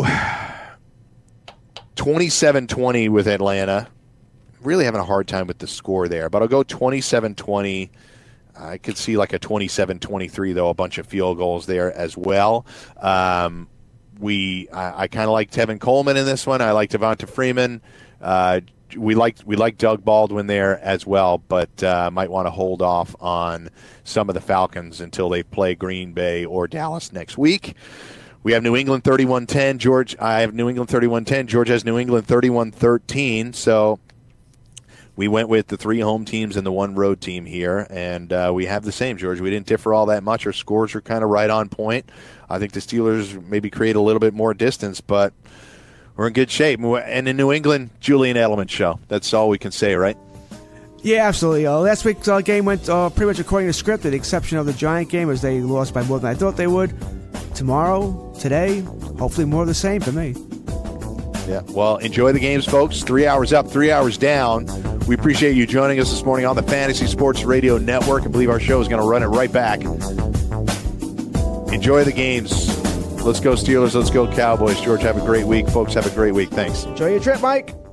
27-20 with Atlanta. Really having a hard time with the score there, but I'll go 27-20. I could see like a 27-23, though, a bunch of field goals there as well. I kind of like Tevin Coleman in this one. I like Devonta Freeman. We like Doug Baldwin there as well, but might want to hold off on some of the Falcons until they play Green Bay or Dallas next week. We have New England 31-10. I have New England 31-10. George has New England 31-13. So we went with the 3 home teams and the 1 road team here, and we have the same, George. We didn't differ all that much. Our scores are kind of right on point. I think the Steelers maybe create a little bit more distance, but we're in good shape. And in New England, Julian Edelman show. That's all we can say, right? Yeah, absolutely. Last week's game went pretty much according to script, with the exception of the Giant game, as they lost by more than I thought they would. Tomorrow, today, hopefully more of the same for me. Yeah, well, enjoy the games, folks. 3 hours up, 3 hours down. We appreciate you joining us this morning on the Fantasy Sports Radio Network. I believe our show is going to run it right back. Enjoy the games. Let's go Steelers. Let's go Cowboys. George, have a great week. Folks, have a great week. Thanks. Enjoy your trip, Mike.